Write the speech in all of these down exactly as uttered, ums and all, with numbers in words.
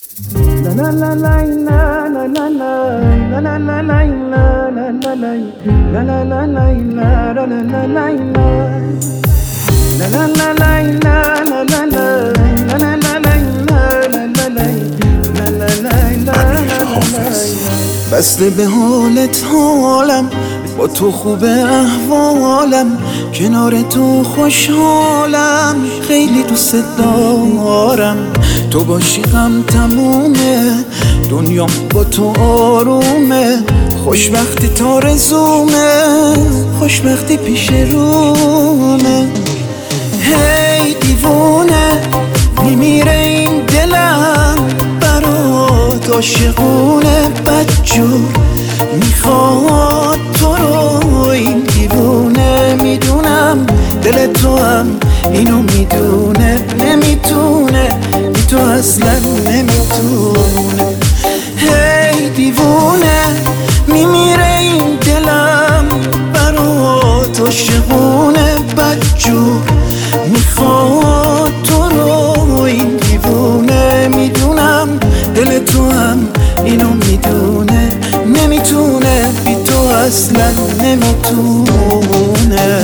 بسته به حالت حالم، با تو خوب احوالم، کنار تو خوشحالم، خیلی دوست دارم. تو باشی غم تمومه، دنیام با تو آرومه، خوشبختی تا رزومه، خوشبختی پیش رومه. هی دیوونه میمیره این دلم برات، عاشقونه بدجور میخواد تو رو. این دیوونه میدونم دل تو هم اینو میدونه، نمیتونه بی تو اصلا نمیتونه. هی دیوونه میمیره این دلم برات، عاشقونه بدجور میخواد تو رو. این دیوونه میدونم دل تو هم اینو میدونه، نمیتونه بی تو اصلا نمیتونه.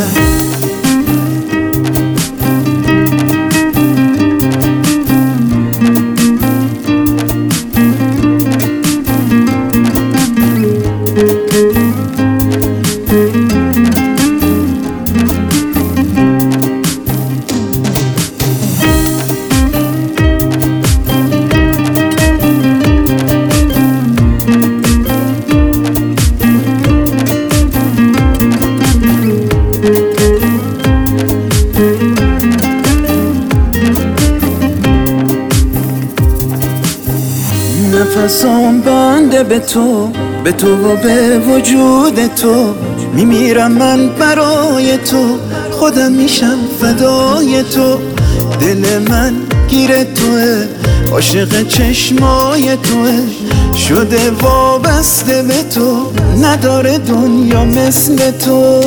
نفسام بنده به تو، به تو و به وجود تو، میمیرم من برای تو، خودم میشم فدای تو. دل من گیر توه، عاشق چشمای توه، شده وابسته به تو، نداره دنیا مثل تو.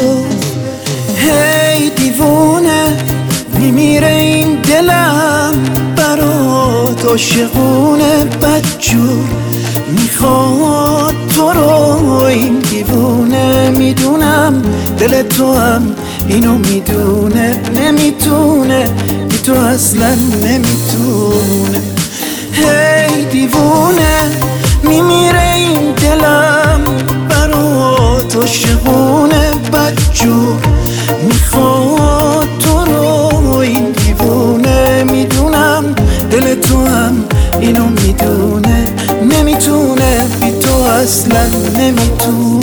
هی دیوونه میمیره این دلم برات، عاشقونه بدجور میخواد تو رو. این دیوونه میدونم دل تو هم اینو میدونه، نمیتونه بی تو اصلا نمیتونه. هی دیوونه میمیره این دلم برات، عاشقونه بدجور میخواد تو رو. این دیوونه میدونم دل تو هم اینو میدونه، نمیتونه بی تو اصلا نمیتونه.